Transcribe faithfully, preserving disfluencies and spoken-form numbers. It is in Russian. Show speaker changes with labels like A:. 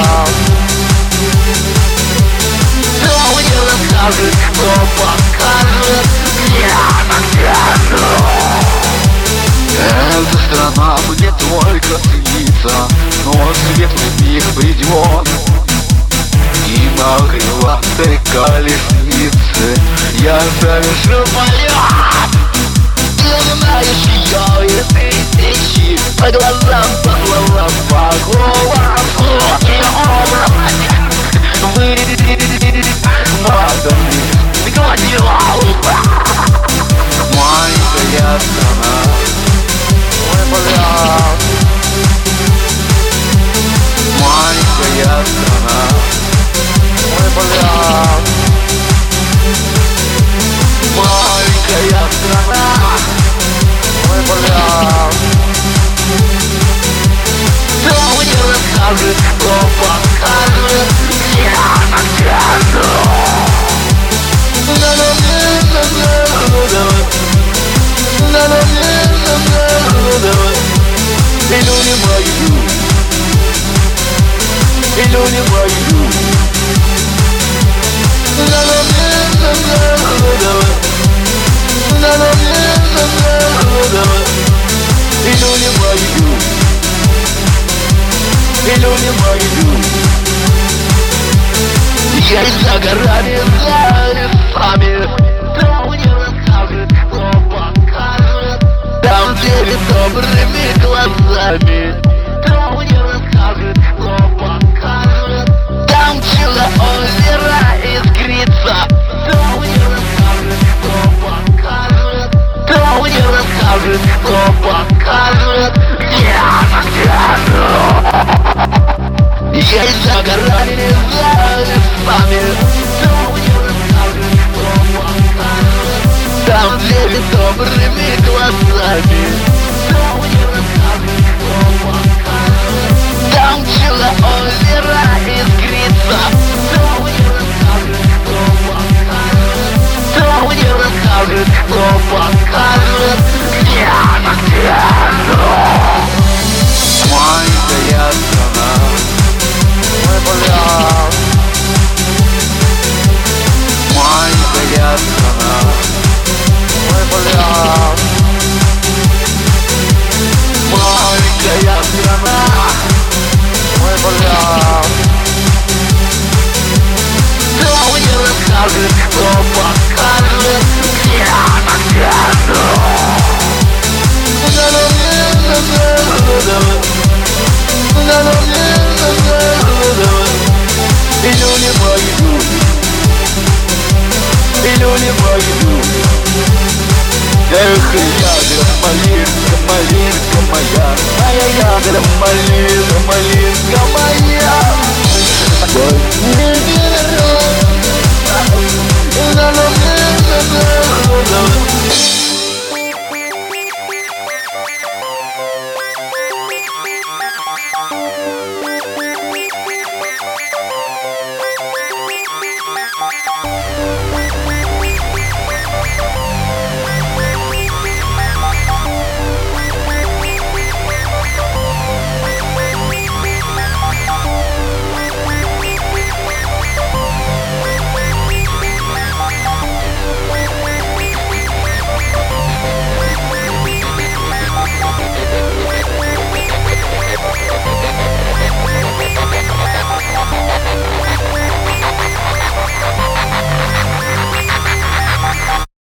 A: Кто мне расскажет, кто покажет, где она, где она? Эта страна мне только снится, но свет в них придет. И на крылатой колеснице я совершу полет. Ты знаешь ее и тысячи, по глазам, по словам, по голосу и образу. Вы мадами, гладиолуха. Маленькая страна, ой, бля. Маленькая страна, ой, бля. Маленькая страна, ой, бля. Кто мне расскажет, кто покажет, где она, где она? Илюни мою, Илюни мою. Илюни мою, Илюни мою. Я за горами, за лесами. Кто мне расскажет, кто покажет, там девять добрыми глазами. Кто мне расскажет, кто покажет, там чудо озера искрится. Кто мне расскажет, кто покажет, кто мне расскажет, кто покажет, где она, где она? Я за горами, за лесами. Кто мне расскажет, кто покажет, там девять добрыми глазами. Кто мне расскажет, кто покажет, там чудо озера искрится. Кто мне расскажет, кто покажет, кто мне расскажет, кто покажет, где она, где она? Маленькая страна, ой, бля. Маленькая страна, ой, бля. Маленькая страна, ой, бля. Кто мне расскажет, кто покажет, где она, где она? Илюни мою, Илюни мою. Эх, ягода, малинка, малинка моя, моя ягода, малинка, малинка моя.